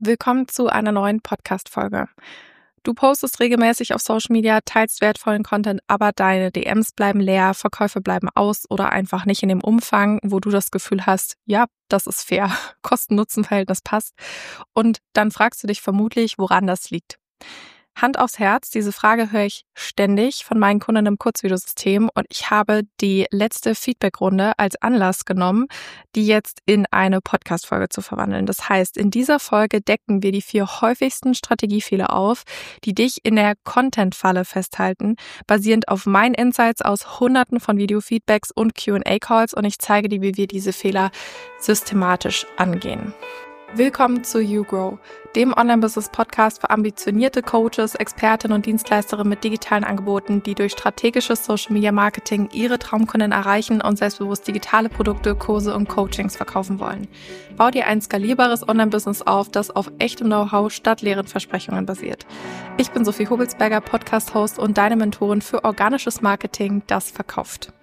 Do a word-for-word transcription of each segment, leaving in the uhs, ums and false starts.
Willkommen zu einer neuen Podcast-Folge. Du postest regelmäßig auf Social Media, teilst wertvollen Content, aber deine D Ms bleiben leer, Verkäufe bleiben aus oder einfach nicht in dem Umfang, wo du das Gefühl hast, ja, das ist fair, Kosten-Nutzen-Verhältnis passt. Und dann fragst du dich vermutlich, woran das liegt. Hand aufs Herz, diese Frage höre ich ständig von meinen Kunden im Kurzvideosystem und ich habe die letzte Feedbackrunde als Anlass genommen, die jetzt in eine Podcast-Folge zu verwandeln. Das heißt, in dieser Folge decken wir die vier häufigsten Strategiefehler auf, die dich in der Content-Falle festhalten, basierend auf meinen Insights aus hunderten von Video-Feedbacks und Q and A-Calls und ich zeige dir, wie wir diese Fehler systematisch angehen. Willkommen zu YouGrow, dem Online-Business-Podcast für ambitionierte Coaches, Expertinnen und Dienstleisterinnen mit digitalen Angeboten, die durch strategisches Social-Media-Marketing ihre Traumkunden erreichen und selbstbewusst digitale Produkte, Kurse und Coachings verkaufen wollen. Bau dir ein skalierbares Online-Business auf, das auf echtem Know-how statt leeren Versprechungen basiert. Ich bin Sophie Hobelsberger, Podcast-Host und deine Mentorin für organisches Marketing, das verkauft.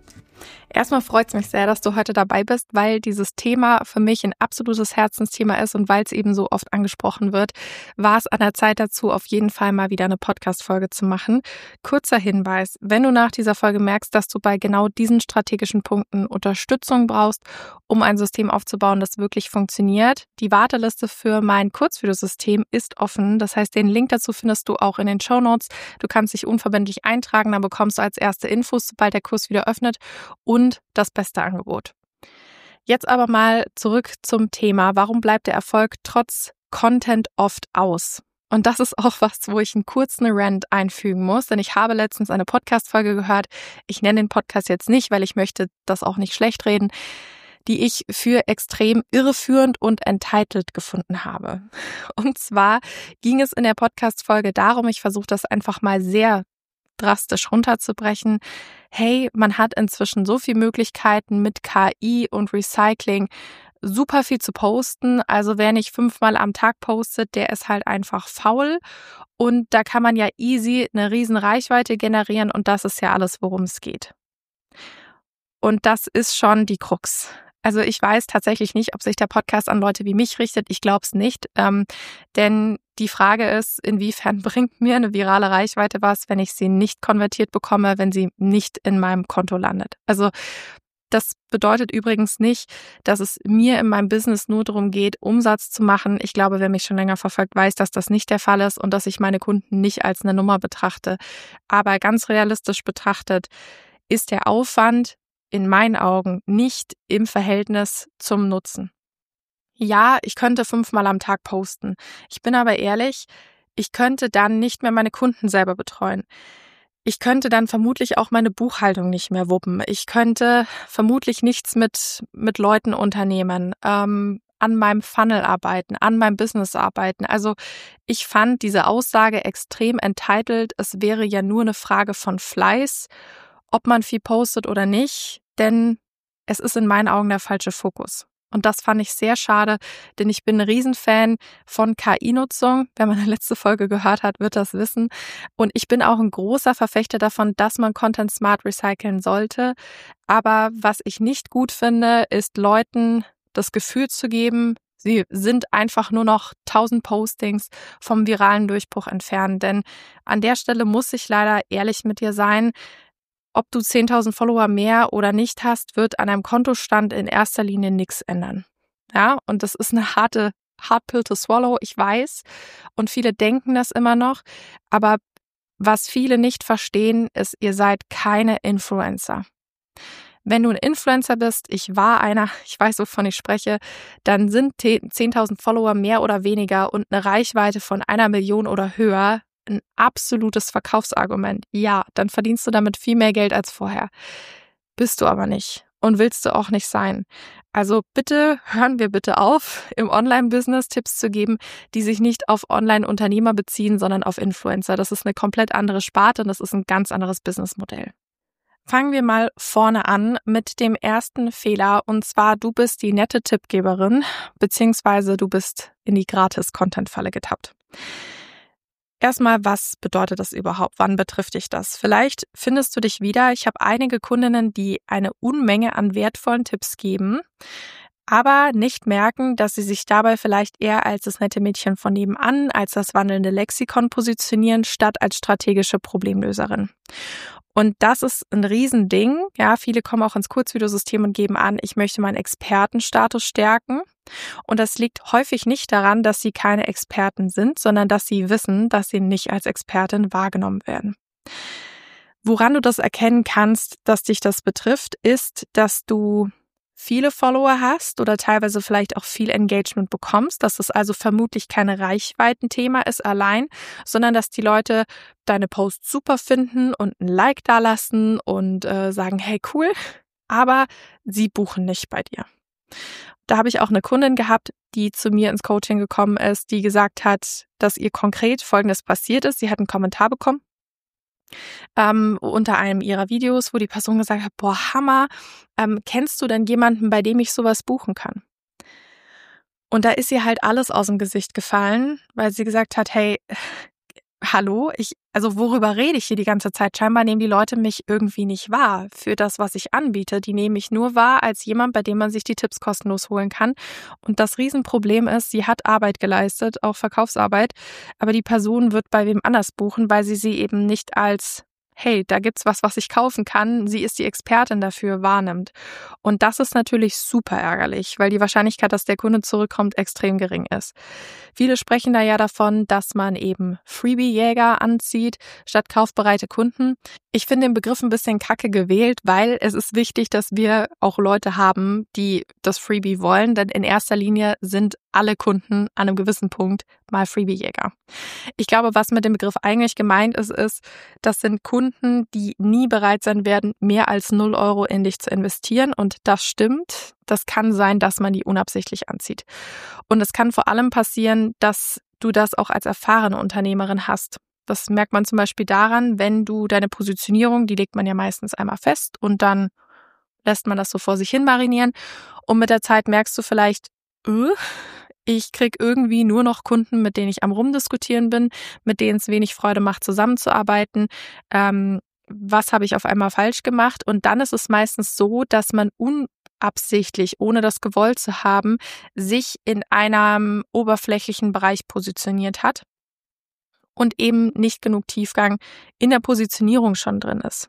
Erstmal freut es mich sehr, dass du heute dabei bist, weil dieses Thema für mich ein absolutes Herzensthema ist und weil es eben so oft angesprochen wird, war es an der Zeit dazu, auf jeden Fall mal wieder eine Podcast-Folge zu machen. Kurzer Hinweis, wenn du nach dieser Folge merkst, dass du bei genau diesen strategischen Punkten Unterstützung brauchst, um ein System aufzubauen, das wirklich funktioniert, die Warteliste für mein Kurzvideosystem ist offen. Das heißt, den Link dazu findest du auch in den Shownotes. Du kannst dich unverbindlich eintragen, dann bekommst du als erste Infos, sobald der Kurs wieder öffnet und das beste Angebot. Jetzt aber mal zurück zum Thema, warum bleibt der Erfolg trotz Content oft aus? Und das ist auch was, wo ich einen kurzen Rant einfügen muss, denn ich habe letztens eine Podcast-Folge gehört. Ich nenne den Podcast jetzt nicht, weil ich möchte das auch nicht schlecht reden, die ich für extrem irreführend und entitled gefunden habe. Und zwar ging es in der Podcast-Folge darum, ich versuche das einfach mal sehr drastisch runterzubrechen. Hey, man hat inzwischen so viele Möglichkeiten mit K I und Recycling, super viel zu posten. Also wer nicht fünfmal am Tag postet, der ist halt einfach faul. Und da kann man ja easy eine riesen Reichweite generieren und das ist ja alles, worum es geht. Und das ist schon die Krux. Also ich weiß tatsächlich nicht, ob sich der Podcast an Leute wie mich richtet. Ich glaube es nicht. Ähm, denn die Frage ist, inwiefern bringt mir eine virale Reichweite was, wenn ich sie nicht konvertiert bekomme, wenn sie nicht in meinem Konto landet. Also das bedeutet übrigens nicht, dass es mir in meinem Business nur darum geht, Umsatz zu machen. Ich glaube, wer mich schon länger verfolgt, weiß, dass das nicht der Fall ist und dass ich meine Kunden nicht als eine Nummer betrachte. Aber ganz realistisch betrachtet ist der Aufwand in meinen Augen nicht im Verhältnis zum Nutzen. Ja, ich könnte fünfmal am Tag posten. Ich bin aber ehrlich, ich könnte dann nicht mehr meine Kunden selber betreuen. Ich könnte dann vermutlich auch meine Buchhaltung nicht mehr wuppen. Ich könnte vermutlich nichts mit, mit Leuten unternehmen, ähm, an meinem Funnel arbeiten, an meinem Business arbeiten. Also ich fand diese Aussage extrem entitled. Es wäre ja nur eine Frage von Fleiß, ob man viel postet oder nicht, denn es ist in meinen Augen der falsche Fokus. Und das fand ich sehr schade, denn ich bin ein Riesenfan von K I-Nutzung. Wer meine letzte Folge gehört hat, wird das wissen. Und ich bin auch ein großer Verfechter davon, dass man Content smart recyceln sollte. Aber was ich nicht gut finde, ist Leuten das Gefühl zu geben, sie sind einfach nur noch tausend Postings vom viralen Durchbruch entfernt. Denn an der Stelle muss ich leider ehrlich mit dir sein, ob du zehntausend Follower mehr oder nicht hast, wird an einem Kontostand in erster Linie nichts ändern. Ja, und das ist eine harte hard pill to swallow, ich weiß. Und viele denken das immer noch. Aber was viele nicht verstehen, ist, ihr seid keine Influencer. Wenn du ein Influencer bist, ich war einer, ich weiß, wovon ich spreche, dann sind zehntausend Follower mehr oder weniger und eine Reichweite von einer Million oder höher ein absolutes Verkaufsargument. Ja, dann verdienst du damit viel mehr Geld als vorher. Bist du aber nicht und willst du auch nicht sein. Also bitte hören wir bitte auf, im Online-Business Tipps zu geben, die sich nicht auf Online-Unternehmer beziehen, sondern auf Influencer. Das ist eine komplett andere Sparte und das ist ein ganz anderes Businessmodell. Fangen wir mal vorne an mit dem ersten Fehler und zwar, du bist die nette Tippgeberin beziehungsweise du bist in die Gratis-Content-Falle getappt. Erstmal, was bedeutet das überhaupt? Wann betrifft dich das? Vielleicht findest du dich wieder. Ich habe einige Kundinnen, die eine Unmenge an wertvollen Tipps geben, aber nicht merken, dass sie sich dabei vielleicht eher als das nette Mädchen von nebenan, als das wandelnde Lexikon positionieren, statt als strategische Problemlöserin. Und das ist ein Riesending. Ja, viele kommen auch ins Kurzvideosystem und geben an, ich möchte meinen Expertenstatus stärken. Und das liegt häufig nicht daran, dass sie keine Experten sind, sondern dass sie wissen, dass sie nicht als Expertin wahrgenommen werden. Woran du das erkennen kannst, dass dich das betrifft, ist, dass du viele Follower hast oder teilweise vielleicht auch viel Engagement bekommst, dass es also vermutlich kein Reichweitenthema ist allein, sondern dass die Leute deine Posts super finden und ein Like da lassen und äh, sagen, hey cool, aber sie buchen nicht bei dir. Da habe ich auch eine Kundin gehabt, die zu mir ins Coaching gekommen ist, die gesagt hat, dass ihr konkret Folgendes passiert ist. Sie hat einen Kommentar bekommen Ähm, unter einem ihrer Videos, wo die Person gesagt hat, boah, Hammer, ähm, kennst du denn jemanden, bei dem ich sowas buchen kann? Und da ist ihr halt alles aus dem Gesicht gefallen, weil sie gesagt hat, hey, hallo, ich, also worüber rede ich hier die ganze Zeit? Scheinbar nehmen die Leute mich irgendwie nicht wahr für das, was ich anbiete. Die nehmen mich nur wahr als jemand, bei dem man sich die Tipps kostenlos holen kann. Und das Riesenproblem ist, sie hat Arbeit geleistet, auch Verkaufsarbeit, aber die Person wird bei wem anders buchen, weil sie sie eben nicht als hey, da gibt's was, was ich kaufen kann, sie ist die Expertin dafür, wahrnimmt. Und das ist natürlich super ärgerlich, weil die Wahrscheinlichkeit, dass der Kunde zurückkommt, extrem gering ist. Viele sprechen da ja davon, dass man eben Freebie-Jäger anzieht, statt kaufbereite Kunden. Ich finde den Begriff ein bisschen kacke gewählt, weil es ist wichtig, dass wir auch Leute haben, die das Freebie wollen, denn in erster Linie sind alle Kunden an einem gewissen Punkt mal Freebie-Jäger. Ich glaube, was mit dem Begriff eigentlich gemeint ist, ist, das sind Kunden, die nie bereit sein werden, mehr als null Euro in dich zu investieren. Und das stimmt. Das kann sein, dass man die unabsichtlich anzieht. Und es kann vor allem passieren, dass du das auch als erfahrene Unternehmerin hast. Das merkt man zum Beispiel daran, wenn du deine Positionierung, die legt man ja meistens einmal fest und dann lässt man das so vor sich hin marinieren. Und mit der Zeit merkst du vielleicht, öh, ich krieg irgendwie nur noch Kunden, mit denen ich am Rumdiskutieren bin, mit denen es wenig Freude macht, zusammenzuarbeiten. Ähm, was habe ich auf einmal falsch gemacht? Und dann ist es meistens so, dass man unabsichtlich, ohne das gewollt zu haben, sich in einem oberflächlichen Bereich positioniert hat und eben nicht genug Tiefgang in der Positionierung schon drin ist.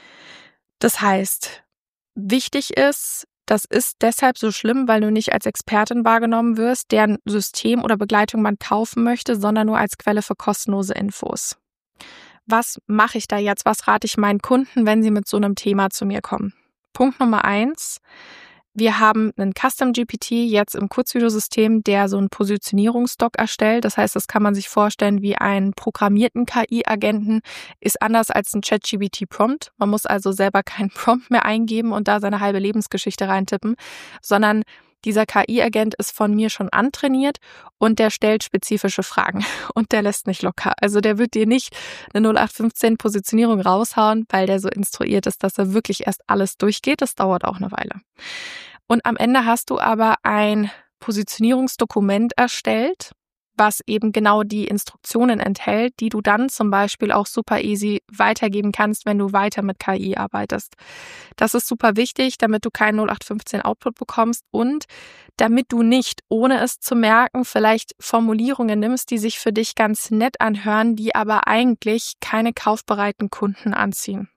Das heißt, wichtig ist, das ist deshalb so schlimm, weil du nicht als Expertin wahrgenommen wirst, deren System oder Begleitung man kaufen möchte, sondern nur als Quelle für kostenlose Infos. Was mache ich da jetzt? Was rate ich meinen Kunden, wenn sie mit so einem Thema zu mir kommen? Punkt Nummer eins. Wir haben einen Custom G P T jetzt im Kurzvideosystem, der so einen Positionierungsdoc erstellt. Das heißt, das kann man sich vorstellen wie einen programmierten K I-Agenten. Ist anders als ein ChatGPT-Prompt. Man muss also selber keinen Prompt mehr eingeben und da seine halbe Lebensgeschichte reintippen, sondern dieser K I-Agent ist von mir schon antrainiert und der stellt spezifische Fragen und der lässt nicht locker. Also der wird dir nicht eine null acht fünfzehn Positionierung raushauen, weil der so instruiert ist, dass er wirklich erst alles durchgeht. Das dauert auch eine Weile. Und am Ende hast du aber ein Positionierungsdokument erstellt, was eben genau die Instruktionen enthält, die du dann zum Beispiel auch super easy weitergeben kannst, wenn du weiter mit K I arbeitest. Das ist super wichtig, damit du keinen null acht fünfzehn Output bekommst und damit du nicht, ohne es zu merken, vielleicht Formulierungen nimmst, die sich für dich ganz nett anhören, die aber eigentlich keine kaufbereiten Kunden anziehen.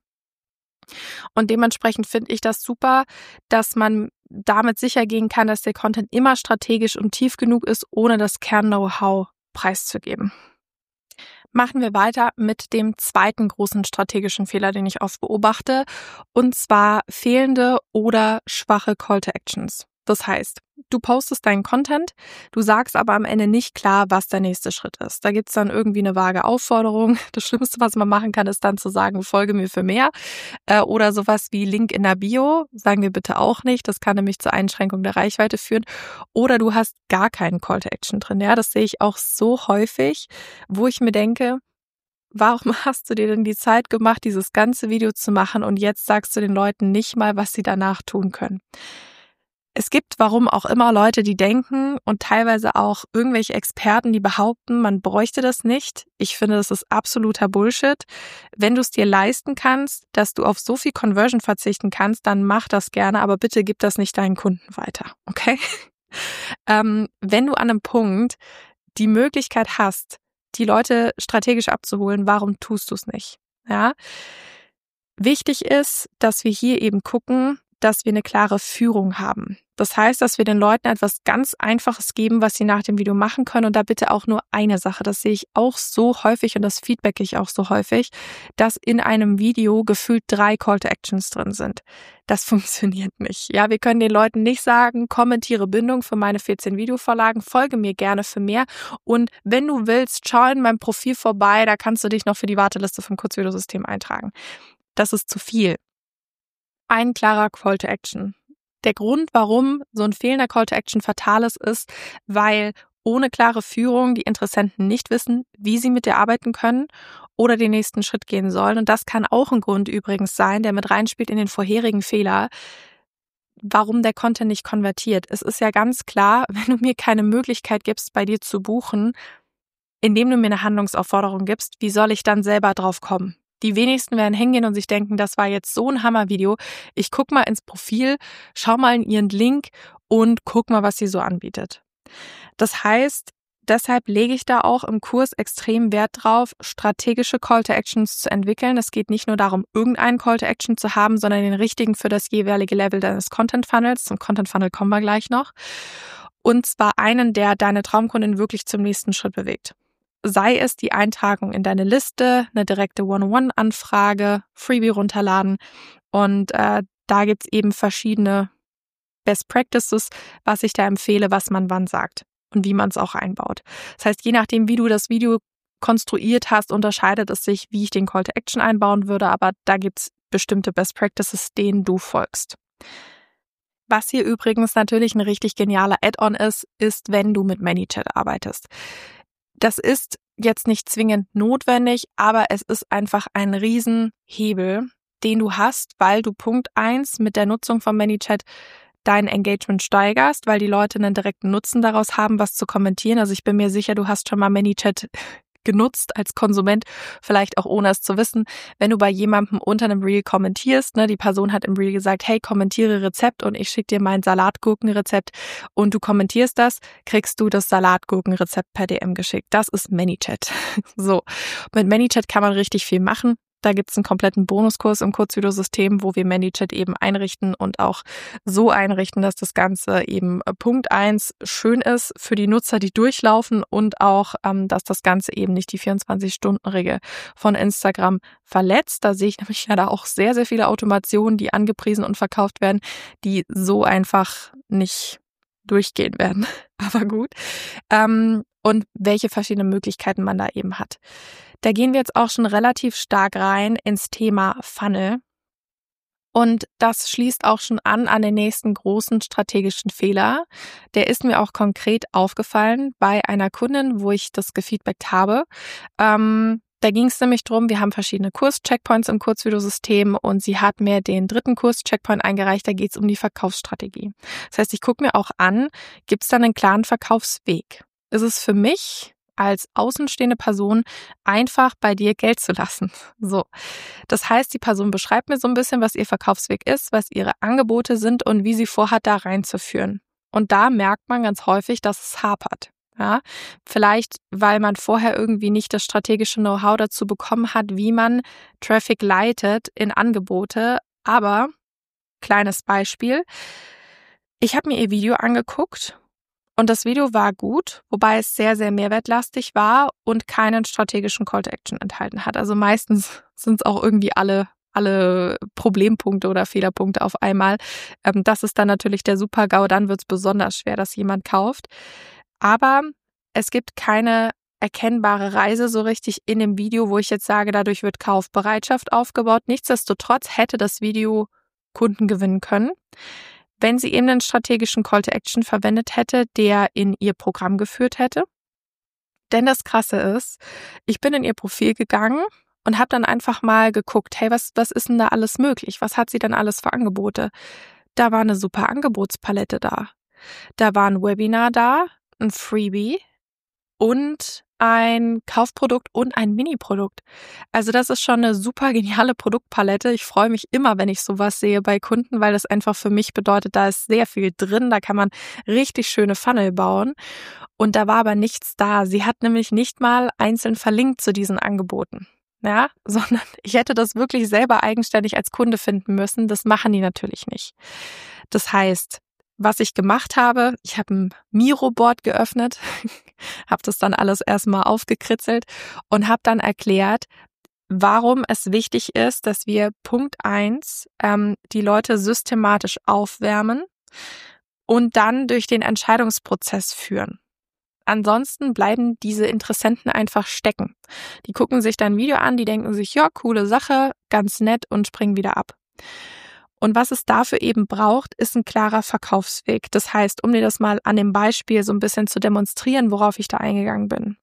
Und dementsprechend finde ich das super, dass man damit sicher gehen kann, dass der Content immer strategisch und tief genug ist, ohne das Kern-Know-how preiszugeben. Machen wir weiter mit dem zweiten großen strategischen Fehler, den ich oft beobachte, und zwar fehlende oder schwache Call-to-Actions. Das heißt, du postest deinen Content, du sagst aber am Ende nicht klar, was der nächste Schritt ist. Da gibt's dann irgendwie eine vage Aufforderung. Das Schlimmste, was man machen kann, ist dann zu sagen, folge mir für mehr. Äh, oder sowas wie Link in der Bio, sagen wir bitte auch nicht. Das kann nämlich zur Einschränkung der Reichweite führen. Oder du hast gar keinen Call to Action drin. Ja, das sehe ich auch so häufig, wo ich mir denke, warum hast du dir denn die Zeit gemacht, dieses ganze Video zu machen und jetzt sagst du den Leuten nicht mal, was sie danach tun können? Es gibt, warum auch immer, Leute, die denken und teilweise auch irgendwelche Experten, die behaupten, man bräuchte das nicht. Ich finde, das ist absoluter Bullshit. Wenn du es dir leisten kannst, dass du auf so viel Conversion verzichten kannst, dann mach das gerne, aber bitte gib das nicht deinen Kunden weiter, okay? ähm, wenn du an einem Punkt die Möglichkeit hast, die Leute strategisch abzuholen, warum tust du es nicht? Ja? Wichtig ist, dass wir hier eben gucken, dass wir eine klare Führung haben. Das heißt, dass wir den Leuten etwas ganz Einfaches geben, was sie nach dem Video machen können, und da bitte auch nur eine Sache. Das sehe ich auch so häufig und das feedback ich auch so häufig, dass in einem Video gefühlt drei Call to Actions drin sind. Das funktioniert nicht. Ja, wir können den Leuten nicht sagen, kommentiere Bindung für meine vierzehn Videovorlagen, folge mir gerne für mehr, und wenn du willst, schau in meinem Profil vorbei, da kannst du dich noch für die Warteliste vom Kurzvideosystem eintragen. Das ist zu viel. Ein klarer Call to Action. Der Grund, warum so ein fehlender Call to Action fatal ist, ist, weil ohne klare Führung die Interessenten nicht wissen, wie sie mit dir arbeiten können oder den nächsten Schritt gehen sollen. Und das kann auch ein Grund übrigens sein, der mit reinspielt in den vorherigen Fehler, warum der Content nicht konvertiert. Es ist ja ganz klar, wenn du mir keine Möglichkeit gibst, bei dir zu buchen, indem du mir eine Handlungsaufforderung gibst, wie soll ich dann selber drauf kommen? Die wenigsten werden hingehen und sich denken, das war jetzt so ein Hammervideo. Ich guck mal ins Profil, schau mal in ihren Link und guck mal, was sie so anbietet. Das heißt, deshalb lege ich da auch im Kurs extrem Wert drauf, strategische Call to Actions zu entwickeln. Es geht nicht nur darum, irgendeinen Call to Action zu haben, sondern den richtigen für das jeweilige Level deines Content Funnels. Zum Content Funnel kommen wir gleich noch. Und zwar einen, der deine Traumkundin wirklich zum nächsten Schritt bewegt. Sei es die Eintragung in deine Liste, eine direkte One-on-One-Anfrage, Freebie runterladen, und äh, da gibt's eben verschiedene Best Practices, was ich da empfehle, was man wann sagt und wie man es auch einbaut. Das heißt, je nachdem, wie du das Video konstruiert hast, unterscheidet es sich, wie ich den Call to Action einbauen würde, aber da gibt's bestimmte Best Practices, denen du folgst. Was hier übrigens natürlich ein richtig genialer Add-on ist, ist, wenn du mit ManyChat arbeitest. Das ist jetzt nicht zwingend notwendig, aber es ist einfach ein Riesenhebel, den du hast, weil du Punkt eins mit der Nutzung von ManyChat dein Engagement steigerst, weil die Leute einen direkten Nutzen daraus haben, was zu kommentieren. Also ich bin mir sicher, du hast schon mal ManyChat genutzt als Konsument, vielleicht auch ohne es zu wissen. Wenn du bei jemandem unter einem Reel kommentierst, ne, die Person hat im Reel gesagt, hey, kommentiere Rezept und ich schicke dir mein Salatgurkenrezept und du kommentierst das, kriegst du das Salatgurkenrezept per D M geschickt. Das ist ManyChat. So, mit ManyChat kann man richtig viel machen. Da gibt's einen kompletten Bonuskurs im Kurzvideosystem, wo wir ManyChat eben einrichten und auch so einrichten, dass das Ganze eben Punkt eins schön ist für die Nutzer, die durchlaufen, und auch, ähm, dass das Ganze eben nicht die vierundzwanzig-Stunden-Regel von Instagram verletzt. Da sehe ich nämlich leider auch sehr, sehr viele Automationen, die angepriesen und verkauft werden, die so einfach nicht durchgehen werden. Aber gut. Ähm, und welche verschiedenen Möglichkeiten man da eben hat. Da gehen wir jetzt auch schon relativ stark rein ins Thema Funnel. Und das schließt auch schon an an den nächsten großen strategischen Fehler. Der ist mir auch konkret aufgefallen bei einer Kundin, wo ich das gefeedbackt habe. Ähm, da ging es nämlich drum, wir haben verschiedene Kurs-Checkpoints im Kurzvideosystem und sie hat mir den dritten Kurs-Checkpoint eingereicht, da geht es um die Verkaufsstrategie. Das heißt, ich gucke mir auch an, gibt es da einen klaren Verkaufsweg? Ist es für mich als außenstehende Person einfach bei dir Geld zu lassen? So. Das heißt, die Person beschreibt mir so ein bisschen, was ihr Verkaufsweg ist, was ihre Angebote sind und wie sie vorhat, da reinzuführen. Und da merkt man ganz häufig, dass es hapert. Ja, vielleicht, weil man vorher irgendwie nicht das strategische Know-how dazu bekommen hat, wie man Traffic leitet in Angebote. Aber, kleines Beispiel, ich habe mir ihr Video angeguckt und das Video war gut, wobei es sehr, sehr mehrwertlastig war und keinen strategischen Call to Action enthalten hat. Also meistens sind es auch irgendwie alle alle Problempunkte oder Fehlerpunkte auf einmal. Das ist dann natürlich der Super-GAU, dann wird es besonders schwer, dass jemand kauft. Aber es gibt keine erkennbare Reise so richtig in dem Video, wo ich jetzt sage, dadurch wird Kaufbereitschaft aufgebaut. Nichtsdestotrotz hätte das Video Kunden gewinnen können, wenn sie eben einen strategischen Call to Action verwendet hätte, der in ihr Programm geführt hätte. Denn das Krasse ist, ich bin in ihr Profil gegangen und habe dann einfach mal geguckt, hey, was, was ist denn da alles möglich? Was hat sie denn alles für Angebote? da war eine super Angebotspalette da. Da war ein Webinar da, ein Freebie und ein Kaufprodukt und ein Mini-Produkt. Also das ist schon eine super geniale Produktpalette. Ich freue mich immer, wenn ich sowas sehe bei Kunden, weil das einfach für mich bedeutet, da ist sehr viel drin, da kann man richtig schöne Funnel bauen. Und da war aber nichts da. Sie hat nämlich nicht mal einzeln verlinkt zu diesen Angeboten. Ja, sondern ich hätte das wirklich selber eigenständig als Kunde finden müssen. Das machen die natürlich nicht. Das heißt, was ich gemacht habe, ich habe ein Miro-Board geöffnet, habe das dann alles erstmal aufgekritzelt und habe dann erklärt, warum es wichtig ist, dass wir Punkt eins ähm, die Leute systematisch aufwärmen und dann durch den Entscheidungsprozess führen. Ansonsten bleiben diese Interessenten einfach stecken. Die gucken sich dann ein Video an, die denken sich, ja, coole Sache, ganz nett und springen wieder ab. Und was es dafür eben braucht, ist ein klarer Verkaufsweg. Das heißt, um dir das mal an dem Beispiel so ein bisschen zu demonstrieren, worauf ich da eingegangen bin.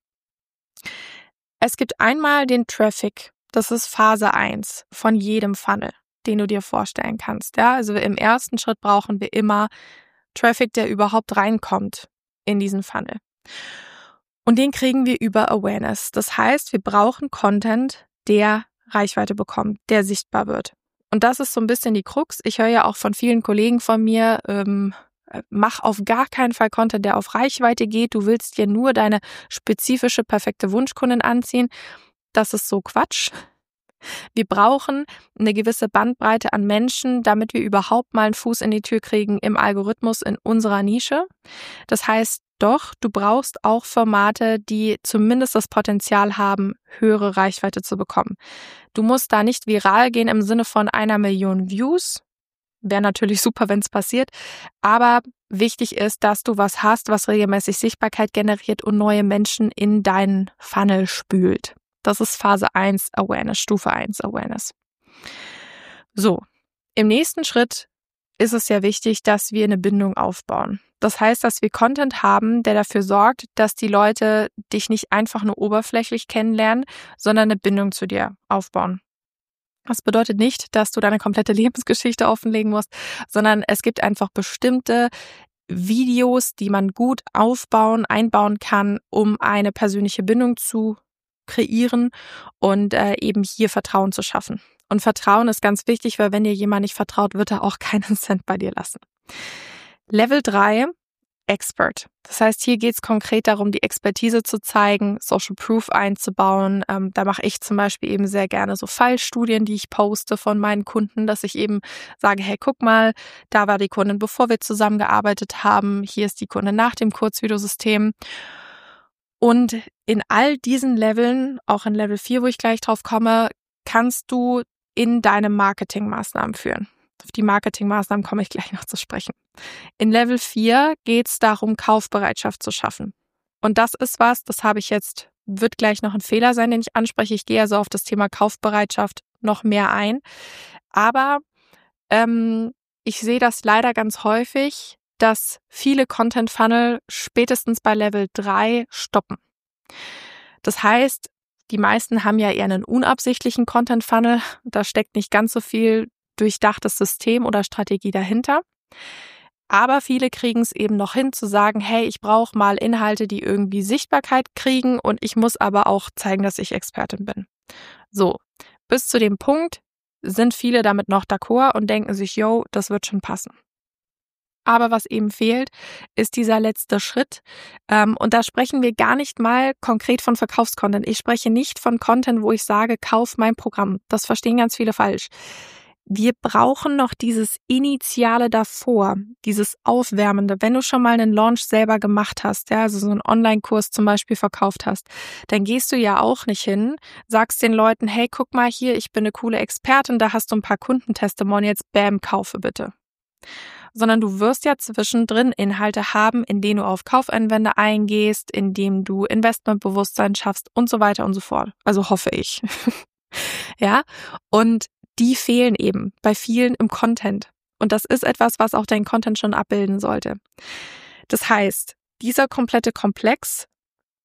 Es gibt einmal den Traffic. Das ist Phase eins von jedem Funnel, den du dir vorstellen kannst. Ja, also im ersten Schritt brauchen wir immer Traffic, der überhaupt reinkommt in diesen Funnel. Und den kriegen wir über Awareness. Das heißt, wir brauchen Content, der Reichweite bekommt, der sichtbar wird. Und das ist so ein bisschen die Krux. Ich höre ja auch von vielen Kollegen von mir, ähm, mach auf gar keinen Fall Content, der auf Reichweite geht. Du willst dir nur deine spezifische, perfekte Wunschkundin anziehen. Das ist so Quatsch. Wir brauchen eine gewisse Bandbreite an Menschen, damit wir überhaupt mal einen Fuß in die Tür kriegen im Algorithmus in unserer Nische. Das heißt doch, du brauchst auch Formate, die zumindest das Potenzial haben, höhere Reichweite zu bekommen. Du musst da nicht viral gehen im Sinne von einer Million Views. Wäre natürlich super, wenn es passiert. Aber wichtig ist, dass du was hast, was regelmäßig Sichtbarkeit generiert und neue Menschen in deinen Funnel spült. Das ist Phase eins Awareness, Stufe eins Awareness. So, im nächsten Schritt ist es ja wichtig, dass wir eine Bindung aufbauen. Das heißt, dass wir Content haben, der dafür sorgt, dass die Leute dich nicht einfach nur oberflächlich kennenlernen, sondern eine Bindung zu dir aufbauen. Das bedeutet nicht, dass du deine komplette Lebensgeschichte offenlegen musst, sondern es gibt einfach bestimmte Videos, die man gut aufbauen, einbauen kann, um eine persönliche Bindung zu kreieren und äh, eben hier Vertrauen zu schaffen. Und Vertrauen ist ganz wichtig, weil wenn dir jemand nicht vertraut, wird er auch keinen Cent bei dir lassen. Level drei, Expert. Das heißt, hier geht es konkret darum, die Expertise zu zeigen, Social Proof einzubauen. Ähm, da mache ich zum Beispiel eben sehr gerne so Fallstudien, die ich poste von meinen Kunden, dass ich eben sage, hey, guck mal, da war die Kundin, bevor wir zusammengearbeitet haben. Hier ist die Kundin nach dem Kurzvideosystem. Und in all diesen Leveln, auch in Level vier, wo ich gleich drauf komme, kannst du in deine Marketingmaßnahmen führen. Auf die Marketingmaßnahmen komme ich gleich noch zu sprechen. In Level vier geht es darum, Kaufbereitschaft zu schaffen. Und das ist was, das habe ich jetzt, wird gleich noch ein Fehler sein, den ich anspreche. Ich gehe also auf das Thema Kaufbereitschaft noch mehr ein. Aber ähm, ich sehe das leider ganz häufig, dass viele Content-Funnel spätestens bei Level drei stoppen. Das heißt, die meisten haben ja eher einen unabsichtlichen Content-Funnel. Da steckt nicht ganz so viel durchdachtes System oder Strategie dahinter. Aber viele kriegen es eben noch hin zu sagen, hey, ich brauche mal Inhalte, die irgendwie Sichtbarkeit kriegen und ich muss aber auch zeigen, dass ich Expertin bin. So, bis zu dem Punkt sind viele damit noch d'accord und denken sich, yo, das wird schon passen. Aber was eben fehlt, ist dieser letzte Schritt. Ähm, und da sprechen wir gar nicht mal konkret von Verkaufscontent. Ich spreche nicht von Content, wo ich sage, kauf mein Programm. Das verstehen ganz viele falsch. Wir brauchen noch dieses Initiale davor, dieses Aufwärmende. Wenn du schon mal einen Launch selber gemacht hast, ja, also so einen Online-Kurs zum Beispiel verkauft hast, dann gehst du ja auch nicht hin, sagst den Leuten, hey, guck mal hier, ich bin eine coole Expertin, da hast du ein paar Kundentestimonials, bam, kaufe bitte. Sondern du wirst ja zwischendrin Inhalte haben, in denen du auf Kaufeinwände eingehst, in denen du Investmentbewusstsein schaffst und so weiter und so fort. Also hoffe ich. Ja, und die fehlen eben bei vielen im Content. Und das ist etwas, was auch dein Content schon abbilden sollte. Das heißt, dieser komplette Komplex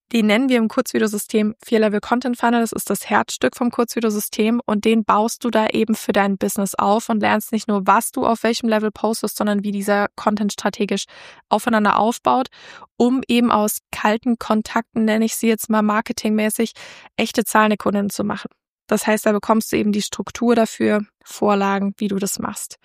Den nennen wir im Kurzvideosystem Vier-Level Content Funnel. Das ist das Herzstück vom Kurzvideosystem und den baust du da eben für dein Business auf und lernst nicht nur, was du auf welchem Level postest, sondern wie dieser Content strategisch aufeinander aufbaut, um eben aus kalten Kontakten, nenne ich sie jetzt mal marketingmäßig, echte zahlende Kunden zu machen. Das heißt, da bekommst du eben die Struktur dafür, Vorlagen, wie du das machst.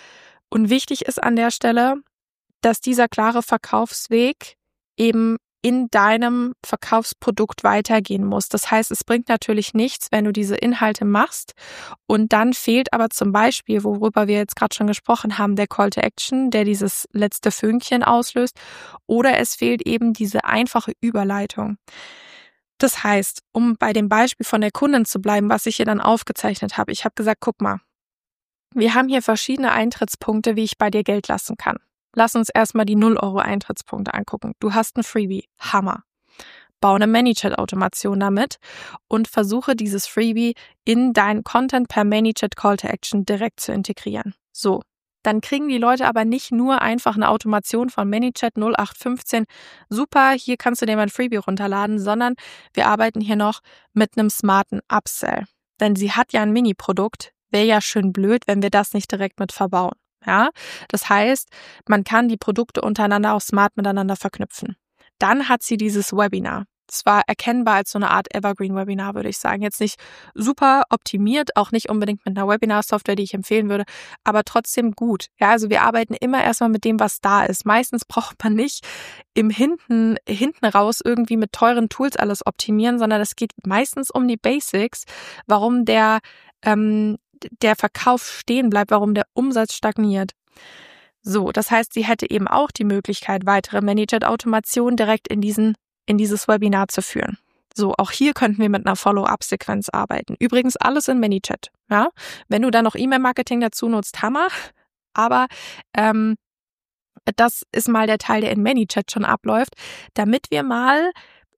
Und wichtig ist an der Stelle, dass dieser klare Verkaufsweg eben in deinem Verkaufsprodukt weitergehen muss. Das heißt, es bringt natürlich nichts, wenn du diese Inhalte machst und dann fehlt aber zum Beispiel, worüber wir jetzt gerade schon gesprochen haben, der Call to Action, der dieses letzte Fünkchen auslöst, oder es fehlt eben diese einfache Überleitung. Das heißt, um bei dem Beispiel von der Kundin zu bleiben, was ich hier dann aufgezeichnet habe, ich habe gesagt, guck mal, wir haben hier verschiedene Eintrittspunkte, wie ich bei dir Geld lassen kann. Lass uns erstmal die null Euro Eintrittspunkte angucken. Du hast ein Freebie. Hammer. Bau eine ManyChat-Automation damit und versuche dieses Freebie in deinen Content per ManyChat Call to Action direkt zu integrieren. So, dann kriegen die Leute aber nicht nur einfach eine Automation von ManyChat null acht fünfzehn. Super, hier kannst du dir mein Freebie runterladen, sondern wir arbeiten hier noch mit einem smarten Upsell. Denn sie hat ja ein Mini-Produkt. Wäre ja schön blöd, wenn wir das nicht direkt mit verbauen. Ja, das heißt, man kann die Produkte untereinander auch smart miteinander verknüpfen. Dann hat sie dieses Webinar. Es war erkennbar als so eine Art Evergreen-Webinar, würde ich sagen. Jetzt nicht super optimiert, auch nicht unbedingt mit einer Webinar-Software, die ich empfehlen würde, aber trotzdem gut. Ja, also wir arbeiten immer erstmal mit dem, was da ist. Meistens braucht man nicht im Hinten, hinten raus irgendwie mit teuren Tools alles optimieren, sondern es geht meistens um die Basics, warum der ähm, der Verkauf stehen bleibt, warum der Umsatz stagniert. So, das heißt, sie hätte eben auch die Möglichkeit, weitere ManyChat-Automationen direkt in diesen, in dieses Webinar zu führen. So, auch hier könnten wir mit einer Follow-up-Sequenz arbeiten. Übrigens alles in ManyChat. Ja? Wenn du dann noch E-Mail-Marketing dazu nutzt, Hammer. Aber ähm, das ist mal der Teil, der in ManyChat schon abläuft, damit wir mal,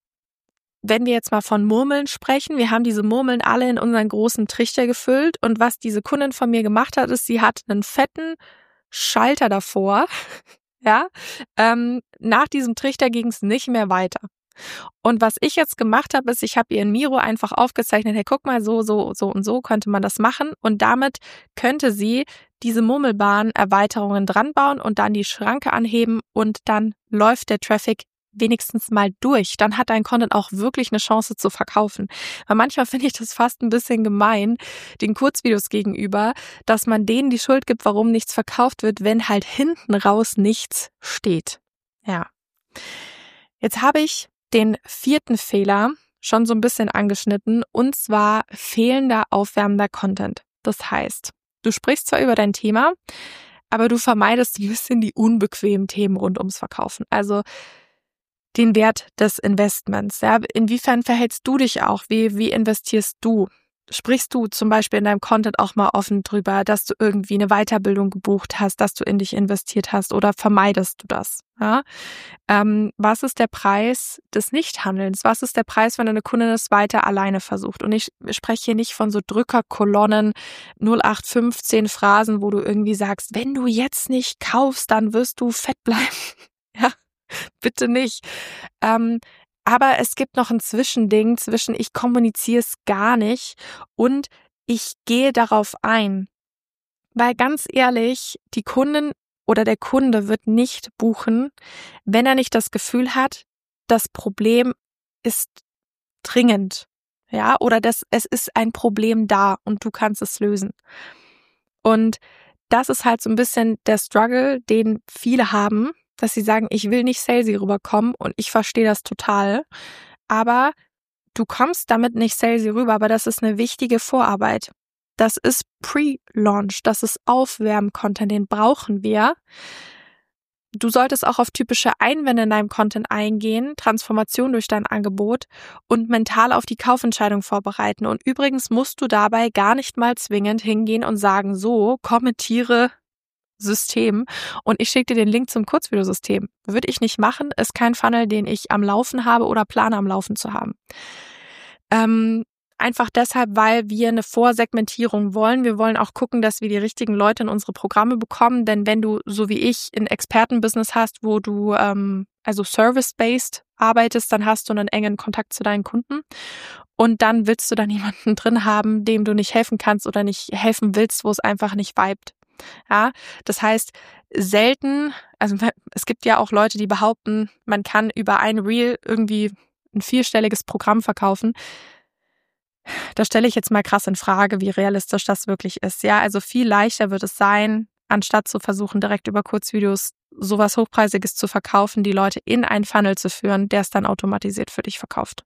wenn wir jetzt mal von Murmeln sprechen, wir haben diese Murmeln alle in unseren großen Trichter gefüllt und was diese Kundin von mir gemacht hat, ist, sie hat einen fetten Schalter davor, ja, ähm, nach diesem Trichter ging es nicht mehr weiter. Und was ich jetzt gemacht habe, ist, ich habe ihr in Miro einfach aufgezeichnet, hey, guck mal, so, so, so und so könnte man das machen und damit könnte sie diese murmelbaren Erweiterungen dran bauen und dann die Schranke anheben und dann läuft der Traffic wenigstens mal durch, dann hat dein Content auch wirklich eine Chance zu verkaufen. Weil manchmal finde ich das fast ein bisschen gemein, den Kurzvideos gegenüber, dass man denen die Schuld gibt, warum nichts verkauft wird, wenn halt hinten raus nichts steht. Ja. Jetzt habe ich den vierten Fehler schon so ein bisschen angeschnitten und zwar fehlender aufwärmender Content. Das heißt, du sprichst zwar über dein Thema, aber du vermeidest ein bisschen die unbequemen Themen rund ums Verkaufen. Also den Wert des Investments. Ja, inwiefern verhältst du dich auch? Wie, wie investierst du? Sprichst du zum Beispiel in deinem Content auch mal offen drüber, dass du irgendwie eine Weiterbildung gebucht hast, dass du in dich investiert hast oder vermeidest du das? Ja? Ähm, was ist der Preis des Nichthandelns? Was ist der Preis, wenn eine Kundin es weiter alleine versucht? Und ich spreche hier nicht von so Drückerkolonnen, null acht fünfzehn Phrasen, wo du irgendwie sagst, wenn du jetzt nicht kaufst, dann wirst du fett bleiben. Ja. Bitte nicht. Ähm, aber es gibt noch ein Zwischending zwischen ich kommuniziere es gar nicht und ich gehe darauf ein. Weil ganz ehrlich, die Kundin oder der Kunde wird nicht buchen, wenn er nicht das Gefühl hat, das Problem ist dringend. Ja, oder das, es ist ein Problem da und du kannst es lösen. Und das ist halt so ein bisschen der Struggle, den viele haben, dass sie sagen, ich will nicht salesy rüberkommen und ich verstehe das total, aber du kommst damit nicht salesy rüber, aber das ist eine wichtige Vorarbeit. Das ist Pre-Launch, das ist Aufwärm-Content, den brauchen wir. Du solltest auch auf typische Einwände in deinem Content eingehen, Transformation durch dein Angebot und mental auf die Kaufentscheidung vorbereiten. Und übrigens musst du dabei gar nicht mal zwingend hingehen und sagen, so, kommentiere System und ich schicke dir den Link zum Kurzvideosystem. Würde ich nicht machen, ist kein Funnel, den ich am Laufen habe oder plane am Laufen zu haben. Ähm, einfach deshalb, weil wir eine Vorsegmentierung wollen. Wir wollen auch gucken, dass wir die richtigen Leute in unsere Programme bekommen, denn wenn du, so wie ich, ein Expertenbusiness hast, wo du ähm, also service-based arbeitest, dann hast du einen engen Kontakt zu deinen Kunden und dann willst du dann jemanden drin haben, dem du nicht helfen kannst oder nicht helfen willst, wo es einfach nicht vibet. Ja, das heißt, selten, also es gibt ja auch Leute, die behaupten, man kann über ein Reel irgendwie ein vierstelliges Programm verkaufen. Da stelle ich jetzt mal krass in Frage, wie realistisch das wirklich ist. Ja, also viel leichter wird es sein, anstatt zu versuchen, direkt über Kurzvideos sowas Hochpreisiges zu verkaufen, die Leute in einen Funnel zu führen, der es dann automatisiert für dich verkauft.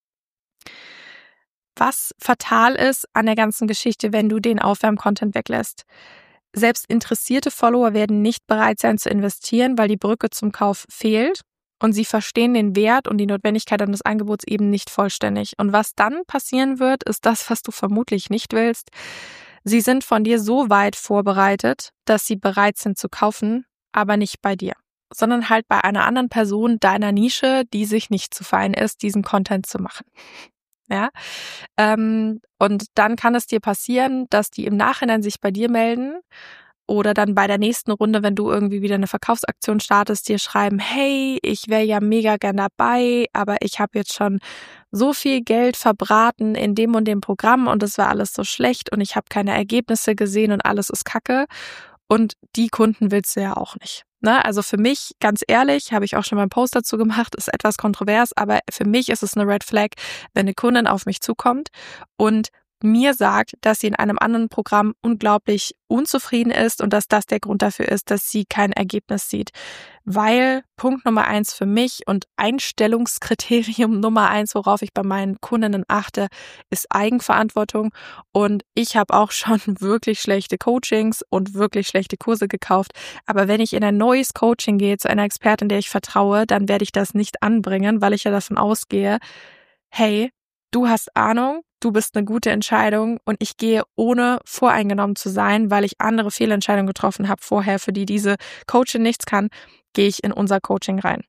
Was fatal ist an der ganzen Geschichte, wenn du den Aufwärm-Content weglässt. Selbst interessierte Follower werden nicht bereit sein zu investieren, weil die Brücke zum Kauf fehlt und sie verstehen den Wert und die Notwendigkeit eines Angebots eben nicht vollständig. Und was dann passieren wird, ist das, was du vermutlich nicht willst. Sie sind von dir so weit vorbereitet, dass sie bereit sind zu kaufen, aber nicht bei dir, sondern halt bei einer anderen Person deiner Nische, die sich nicht zu fein ist, diesen Content zu machen. Ja, ähm, und dann kann es dir passieren, dass die im Nachhinein sich bei dir melden oder dann bei der nächsten Runde, wenn du irgendwie wieder eine Verkaufsaktion startest, dir schreiben, hey, ich wäre ja mega gern dabei, aber ich habe jetzt schon so viel Geld verbraten in dem und dem Programm und es war alles so schlecht und ich habe keine Ergebnisse gesehen und alles ist Kacke. Und die Kunden willst du ja auch nicht. Ne? Also für mich, ganz ehrlich, habe ich auch schon mal einen Post dazu gemacht, ist etwas kontrovers, aber für mich ist es eine Red Flag, wenn eine Kundin auf mich zukommt und mir sagt, dass sie in einem anderen Programm unglaublich unzufrieden ist und dass das der Grund dafür ist, dass sie kein Ergebnis sieht. Weil Punkt Nummer eins für mich und Einstellungskriterium Nummer eins, worauf ich bei meinen Kundinnen achte, ist Eigenverantwortung. Und ich habe auch schon wirklich schlechte Coachings und wirklich schlechte Kurse gekauft. Aber wenn ich in ein neues Coaching gehe, zu einer Expertin, der ich vertraue, dann werde ich das nicht anbringen, weil ich ja davon ausgehe, hey, du hast Ahnung, du bist eine gute Entscheidung und ich gehe ohne voreingenommen zu sein, weil ich andere Fehlentscheidungen getroffen habe vorher, für die diese Coachin nichts kann, gehe ich in unser Coaching rein.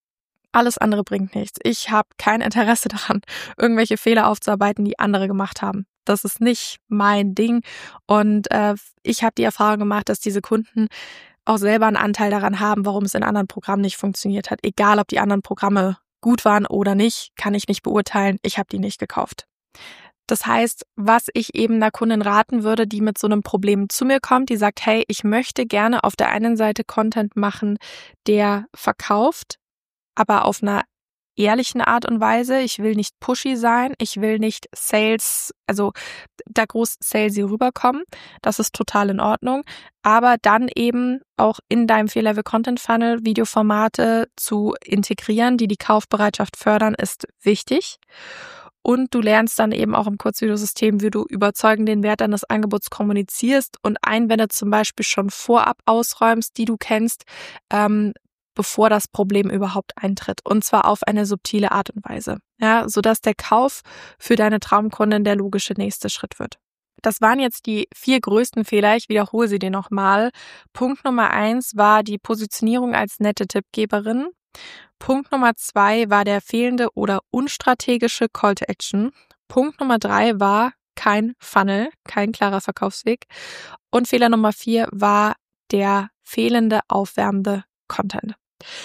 Alles andere bringt nichts. Ich habe kein Interesse daran, irgendwelche Fehler aufzuarbeiten, die andere gemacht haben. Das ist nicht mein Ding und äh, ich habe die Erfahrung gemacht, dass diese Kunden auch selber einen Anteil daran haben, warum es in anderen Programmen nicht funktioniert hat. Egal, ob die anderen Programme gut waren oder nicht, kann ich nicht beurteilen. Ich habe die nicht gekauft. Das heißt, was ich eben einer Kundin raten würde, die mit so einem Problem zu mir kommt, die sagt, hey, ich möchte gerne auf der einen Seite Content machen, der verkauft, aber auf einer ehrlichen Art und Weise. Ich will nicht pushy sein, ich will nicht Sales, also da groß salesy rüberkommen. Das ist total in Ordnung. Aber dann eben auch in deinem Vier-Level-Content-Funnel Videoformate zu integrieren, die die Kaufbereitschaft fördern, ist wichtig. Und du lernst dann eben auch im Kurzvideosystem, wie du überzeugend den Wert deines Angebots kommunizierst und Einwände zum Beispiel schon vorab ausräumst, die du kennst, ähm, bevor das Problem überhaupt eintritt. Und zwar auf eine subtile Art und Weise, ja, sodass der Kauf für deine Traumkundin der logische nächste Schritt wird. Das waren jetzt die vier größten Fehler. Ich wiederhole sie dir nochmal. Punkt Nummer eins war die Positionierung als nette Tippgeberin. Punkt Nummer zwei war der fehlende oder unstrategische Call to Action. Punkt Nummer drei war kein Funnel, kein klarer Verkaufsweg. Und Fehler Nummer vier war der fehlende aufwärmende Content.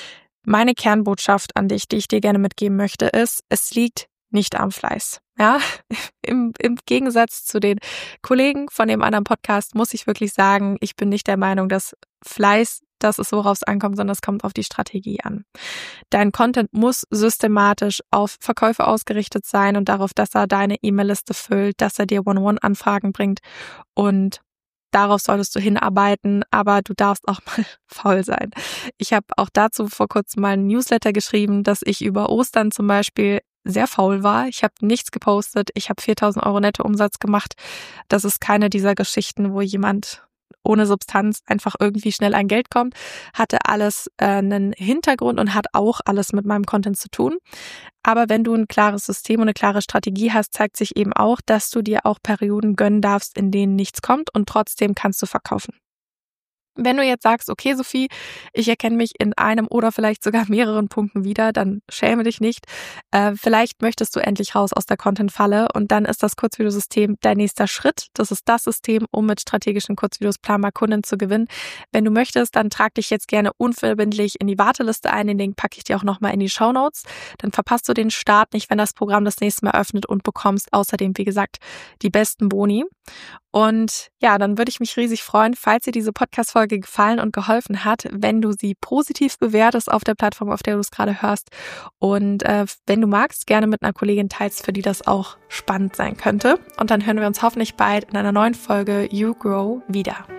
Meine Kernbotschaft an dich, die ich dir gerne mitgeben möchte, ist, es liegt nicht am Fleiß. Ja, im, im Gegensatz zu den Kollegen von dem anderen Podcast muss ich wirklich sagen, ich bin nicht der Meinung, dass Fleiß das ist, worauf es ankommt, sondern es kommt auf die Strategie an. Dein Content muss systematisch auf Verkäufe ausgerichtet sein und darauf, dass er deine E-Mail-Liste füllt, dass er dir One-on-One-Anfragen bringt und darauf solltest du hinarbeiten, aber du darfst auch mal faul sein. Ich habe auch dazu vor kurzem mal ein Newsletter geschrieben, dass ich über Ostern zum Beispiel sehr faul war. Ich habe nichts gepostet. Ich habe viertausend Euro Nettoumsatz gemacht. Das ist keine dieser Geschichten, wo jemand ohne Substanz einfach irgendwie schnell an Geld kommt. Hatte alles äh, einen Hintergrund und hat auch alles mit meinem Content zu tun. Aber wenn du ein klares System und eine klare Strategie hast, zeigt sich eben auch, dass du dir auch Perioden gönnen darfst, in denen nichts kommt und trotzdem kannst du verkaufen. Wenn du jetzt sagst, okay, Sophie, ich erkenne mich in einem oder vielleicht sogar mehreren Punkten wieder, dann schäme dich nicht. Äh, vielleicht möchtest du endlich raus aus der Content-Falle und dann ist das Kurzvideosystem dein nächster Schritt. Das ist das System, um mit strategischen Kurzvideos planbar Kunden zu gewinnen. Wenn du möchtest, dann trag dich jetzt gerne unverbindlich in die Warteliste ein. Den Link packe ich dir auch nochmal in die Shownotes. Dann verpasst du den Start nicht, wenn das Programm das nächste Mal öffnet und bekommst außerdem, wie gesagt, die besten Boni. Und ja, dann würde ich mich riesig freuen, falls dir diese Podcast-Folge gefallen und geholfen hat, wenn du sie positiv bewertest auf der Plattform, auf der du es gerade hörst. Und äh, wenn du magst, gerne mit einer Kollegin teilst, für die das auch spannend sein könnte. Und dann hören wir uns hoffentlich bald in einer neuen Folge You Grow wieder.